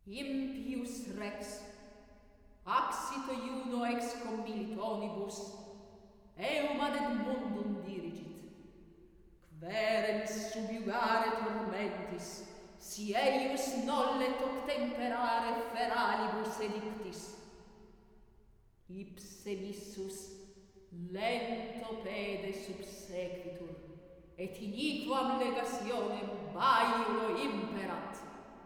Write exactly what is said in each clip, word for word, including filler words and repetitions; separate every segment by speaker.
Speaker 1: Impius rex, axit iuno ex commilitonibus, eum ad Edmundum dirigit, querem subjugare tormentis, si eius nollet obtemperare feralibus edictis. Ipse missus lento pede subsequitur, et iniquam legationem baiulo imperat.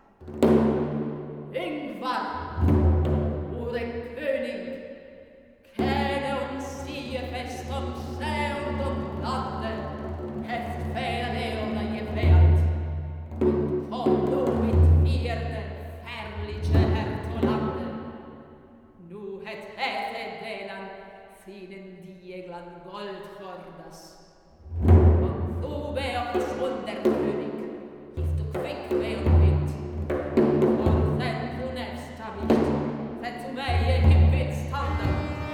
Speaker 1: Ingvar, ure König, caelum sie festum seundum lande, heft fea leona gefeat, und collumit vierde ferlice hertolande. Nu het hete delan finen dieglan goldhordas. Und du beochs wunder König, gif du quick meum wind, und wenn du nefst habicht, wenn du meie himmit standa.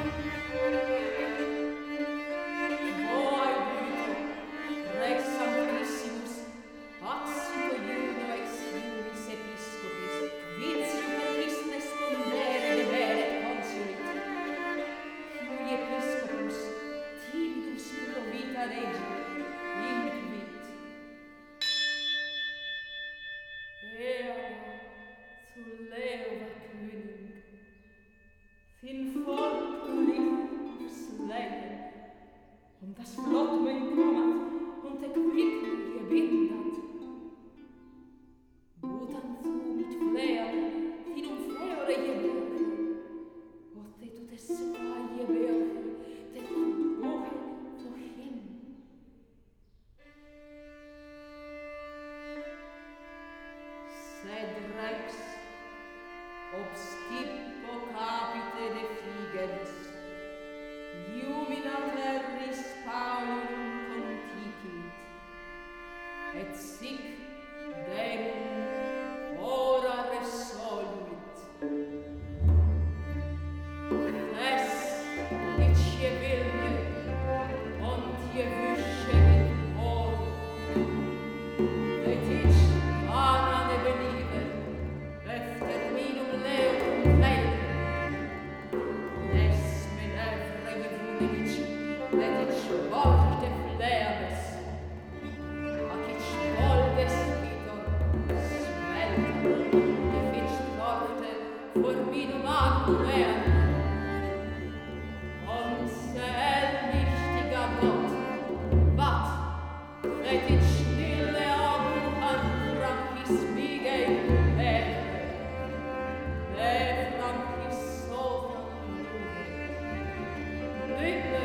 Speaker 1: Voi Güte, rex sanctissimus, axito iuno ex iuris episcopis, quid super Christes spondere deberet consulit. Cui episcopus timidus provita regi, inquit. Ea, zu Leuva König, fin volk liebus leien, und das Flott mein kommat, und der Quick mir bindat. Butan zu mit Fleere, fin um Fleere je Berge, und te tu des je Berge, te tu bohe zu him. Sed rex, obstipo capite de figeris, iumina terris Paulum conticit, et sic demum ora resoluit. Es, dit je vilje, und je wüsche mit Ohr, et ich vana ne believe, efter minum leum leide. Nes men evre gevunic, et ich vorte fleames, ac ich voldes vitor, smelta, gefitsch vorte, for minum agum eam. Und selbichtiger Gott, wat, et ich stille Augen an Francis Miguel Herre, de Francis Sovran Lume, Lübe